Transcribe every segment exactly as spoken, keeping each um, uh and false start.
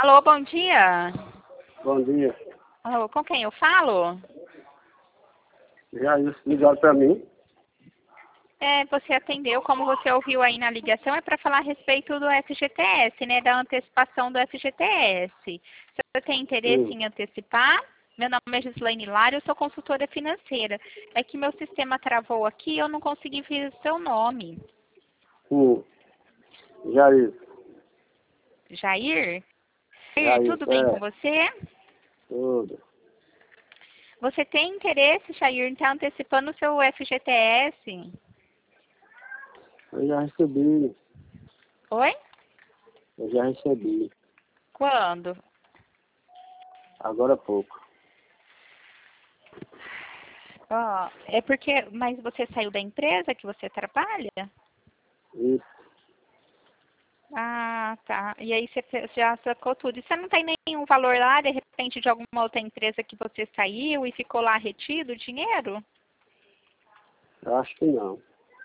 Alô, bom dia. Bom dia. Alô, com quem eu falo? Já isso ligaram para mim? É, você atendeu, como você ouviu aí na ligação, é para falar a respeito do F G T S, né, da antecipação do F G T S. Você tem interesse Hum. em antecipar? Meu nome é Gislaine Lara, eu sou consultora financeira. É que meu sistema travou aqui e eu não consegui ver o seu nome. Hum. Já isso. Jair? Já Jair, tudo isso, bem com é. você? Tudo. Você tem interesse, Jair, em estar antecipando o seu F G T S? Eu já recebi. Oi? Eu já recebi. Quando? Agora há pouco. Ó, é porque, mas você saiu da empresa que você trabalha? Isso. Ah, tá. E aí você fe- já sacou tudo. E você não tem nenhum valor lá, de repente, de alguma outra empresa que você saiu e ficou lá retido o dinheiro? Eu acho que não.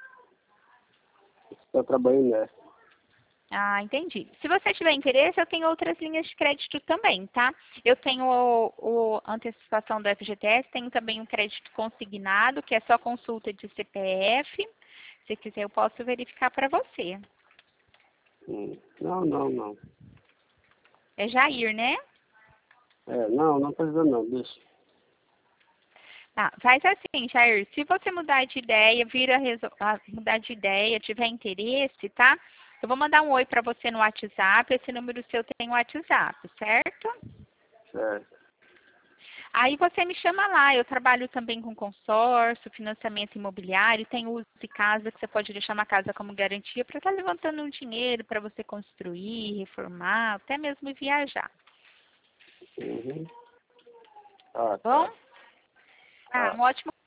Estou trabalhando nessa. Ah, entendi. Se você tiver interesse, eu tenho outras linhas de crédito também, tá? Eu tenho o, o antecipação do F G T S, tenho também um crédito consignado, que é só consulta de C P F. Se quiser, eu posso verificar para você. Hum. Não, não, não. É Jair, né? É, não, não precisa não. Deixa. Tá, faz assim, Jair, se você mudar de ideia, vira resol- ah, mudar de ideia, tiver interesse, tá? Eu vou mandar um oi para você no WhatsApp, esse número seu tem o WhatsApp, certo? Certo. Aí você me chama lá, eu trabalho também com consórcio, financiamento imobiliário, tem uso de casa, que você pode deixar uma casa como garantia para estar levantando um dinheiro para você construir, reformar, até mesmo viajar. Uhum. Ah, Bom? tá. Ah, Ah. um ótimo